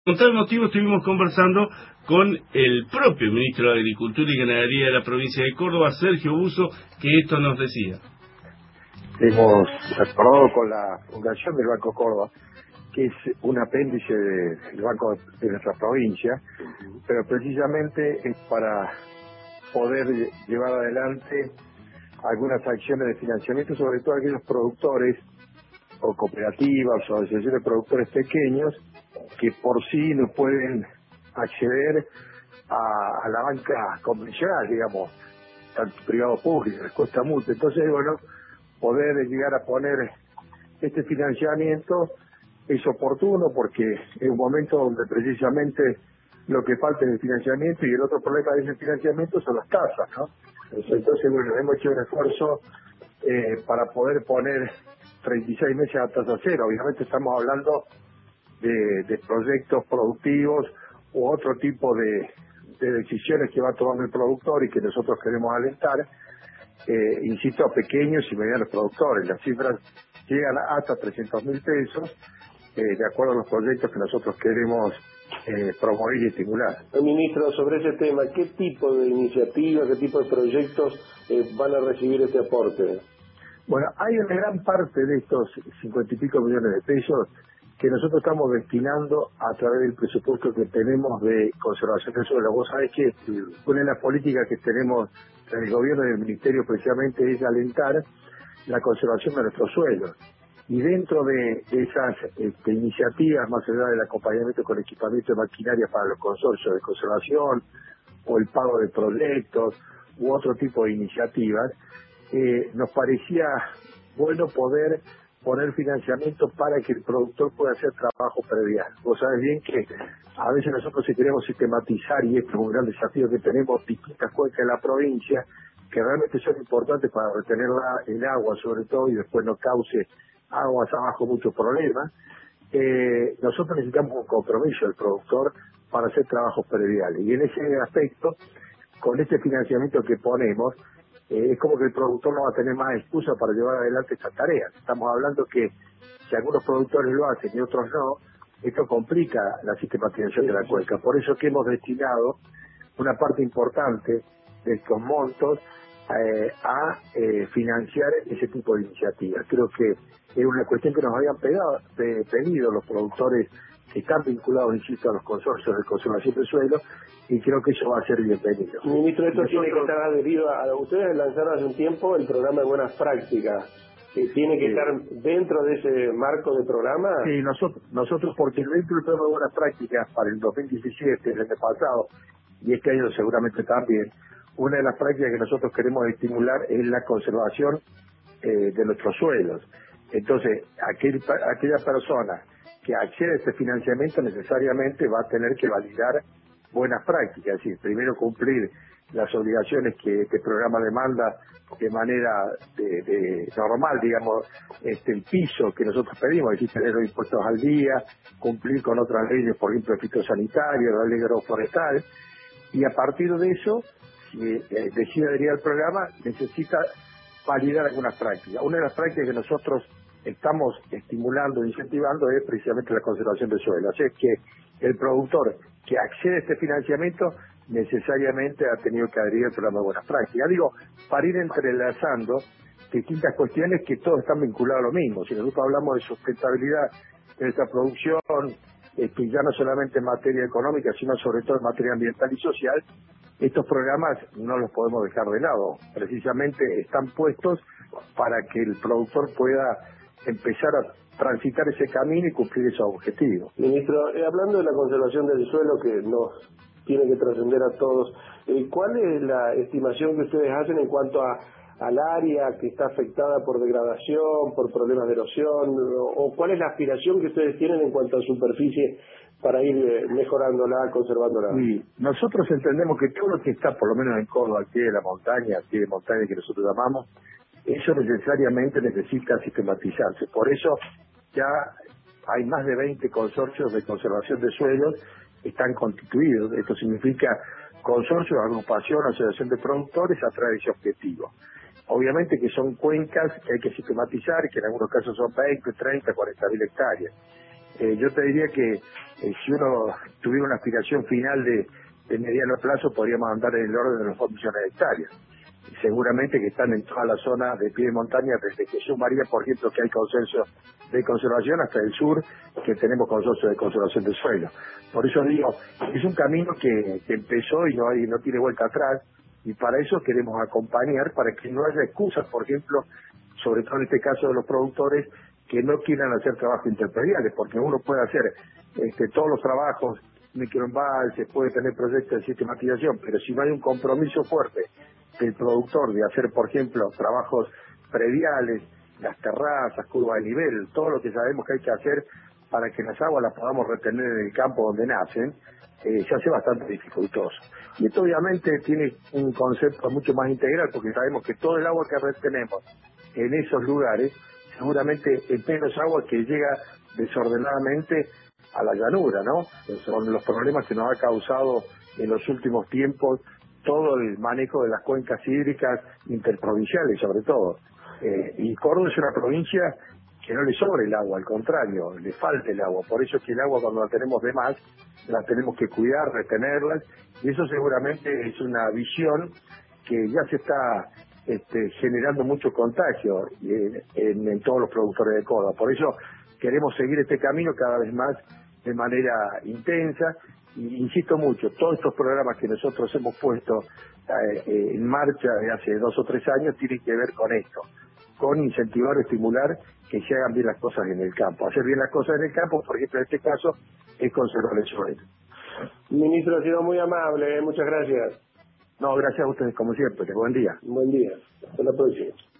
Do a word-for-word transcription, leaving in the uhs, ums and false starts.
Con tal motivo estuvimos conversando con el propio ministro de Agricultura y Ganadería de la provincia de Córdoba, Sergio Busso, que esto nos decía. Hemos acordado con la Fundación del Banco Córdoba, que es un apéndice del Banco de nuestra provincia, pero precisamente es para poder llevar adelante algunas acciones de financiamiento, sobre todo aquellos productores o cooperativas o asociaciones de productores pequeños que por sí no pueden acceder a, a la banca convencional, digamos, tanto privado o público, les cuesta mucho. Entonces, bueno, poder llegar a poner este financiamiento es oportuno porque es un momento donde precisamente lo que falta es el financiamiento, y el otro problema de ese financiamiento son las tasas, ¿no? Entonces, bueno, hemos hecho un esfuerzo eh, para poder poner treinta y seis meses a tasa cero. Obviamente estamos hablando de, de proyectos productivos u otro tipo de, de decisiones que va tomando el productor y que nosotros queremos alentar, eh, insisto, a pequeños y medianos productores. Las cifras llegan hasta trescientos mil pesos, eh, de acuerdo a los proyectos que nosotros queremos eh, promover y estimular. Ministro, sobre ese tema, ¿qué tipo de iniciativas, qué tipo de proyectos eh, van a recibir este aporte? Bueno, hay una gran parte de estos cincuenta y pico millones de pesos que nosotros estamos destinando a través del presupuesto que tenemos de conservación del suelo. Vos sabés que una de las políticas que tenemos en el gobierno y en el ministerio precisamente es alentar la conservación de nuestros suelos. Y dentro de, de esas este, iniciativas, más allá del acompañamiento con equipamiento de maquinaria para los consorcios de conservación o el pago de proyectos u otro tipo de iniciativas, eh, nos parecía bueno poder poner financiamiento para que el productor pueda hacer trabajo predial. Vos sabés bien que a veces nosotros si queremos sistematizar, y esto es un gran desafío que tenemos, distintas cuencas de la provincia, que realmente son importantes para retener la, el agua sobre todo, y después no cause aguas abajo muchos problemas, eh, nosotros necesitamos un compromiso del productor para hacer trabajos prediales. Y en ese aspecto, con este financiamiento que ponemos, Eh, es como que el productor no va a tener más excusa para llevar adelante estas tareas. Estamos hablando que si algunos productores lo hacen y otros no, esto complica la sistematización de la cuenca. Por eso que hemos destinado una parte importante de estos montos eh, a eh, financiar ese tipo de iniciativas. Creo que es una cuestión que nos habían pegado, pe, pedido los productores que están vinculados, insisto, a los consorcios de conservación del suelo, y creo que eso va a ser bienvenido. Ministro, esto tiene que estar adherido a, a ustedes lanzaron hace un tiempo el programa de buenas prácticas, que tiene que sí. estar dentro de ese marco de programa. Sí, nosotros, nosotros porque dentro del programa de buenas prácticas para el dos mil diecisiete, el año pasado, y este año seguramente también, una de las prácticas que nosotros queremos estimular es la conservación eh, de nuestros suelos. Entonces, aquel, aquella persona que accede a este financiamiento necesariamente va a tener que validar buenas prácticas, es decir, primero cumplir las obligaciones que este programa demanda de manera de, de normal, digamos, este el piso que nosotros pedimos, es decir, tener los impuestos al día, cumplir con otras leyes, por ejemplo, el fitosanitario, la ley agroforestal, y a partir de eso, si eh, decide adherir al programa, necesita validar algunas prácticas. Una de las prácticas que nosotros estamos estimulando e incentivando es precisamente la conservación del suelo. Así es que el productor que accede a este financiamiento necesariamente ha tenido que adherir al programa de buenas prácticas. Digo, para ir entrelazando distintas cuestiones que todos están vinculados a lo mismo. Si nosotros hablamos de sustentabilidad de nuestra producción, este, ya no solamente en materia económica, sino sobre todo en materia ambiental y social, estos programas no los podemos dejar de lado. Precisamente están puestos para que el productor pueda empezar a transitar ese camino y cumplir esos objetivos. Ministro, eh, hablando de la conservación del suelo, que nos tiene que trascender a todos, eh, ¿cuál es la estimación que ustedes hacen en cuanto a al área que está afectada por degradación, por problemas de erosión, o, o cuál es la aspiración que ustedes tienen en cuanto a superficie para ir eh, mejorándola, conservándola? Sí, nosotros entendemos que todo lo que está, por lo menos en Córdoba, al pie de la montaña, al pie de montaña que nosotros llamamos, eso necesariamente necesita sistematizarse. Por eso ya hay más de veinte consorcios de conservación de suelos que están constituidos. Esto significa consorcios, agrupación, asociación de productores a través de ese objetivo. Obviamente que son cuencas que hay que sistematizar, que en algunos casos son veinte, treinta, cuarenta mil hectáreas. Eh, yo te diría que eh, si uno tuviera una aspiración final de, de mediano plazo, podríamos andar en el orden de los dos millones de hectáreas. Seguramente que están en toda la zona de pie de montaña, desde que sumaría, por ejemplo, que hay consenso de conservación, hasta el sur, que tenemos consenso de conservación del suelo. Por eso digo, es un camino que, que empezó y no hay, no tiene vuelta atrás, y para eso queremos acompañar, para que no haya excusas, por ejemplo, sobre todo en este caso de los productores, que no quieran hacer trabajos interprediales, porque uno puede hacer este, todos los trabajos, microembalses, puede tener proyectos de sistematización, pero si no hay un compromiso fuerte del productor de hacer, por ejemplo, trabajos prediales, las terrazas, curvas de nivel, todo lo que sabemos que hay que hacer para que las aguas las podamos retener en el campo donde nacen, eh, se hace bastante dificultoso. Y esto obviamente tiene un concepto mucho más integral, porque sabemos que todo el agua que retenemos en esos lugares, seguramente es menos agua que llega desordenadamente a la llanura, ¿no? Son los problemas que nos ha causado en los últimos tiempos todo el manejo de las cuencas hídricas interprovinciales, sobre todo. Eh, y Córdoba es una provincia que no le sobra el agua, al contrario, le falta el agua. Por eso es que el agua, cuando la tenemos de más, la tenemos que cuidar, retenerla, y eso seguramente es una visión que ya se está este, generando mucho contagio en, en, en todos los productores de Córdoba. Por eso queremos seguir este camino cada vez más de manera intensa. Y insisto mucho, todos estos programas que nosotros hemos puesto eh, eh, en marcha de hace dos o tres años tienen que ver con esto, con incentivar o estimular que se hagan bien las cosas en el campo. Hacer bien las cosas en el campo, por ejemplo, en este caso, es conservar el suelo. Ministro, ha sido muy amable, ¿eh? Muchas gracias. No, gracias a ustedes como siempre. Buen día. Buen día. Hasta la próxima.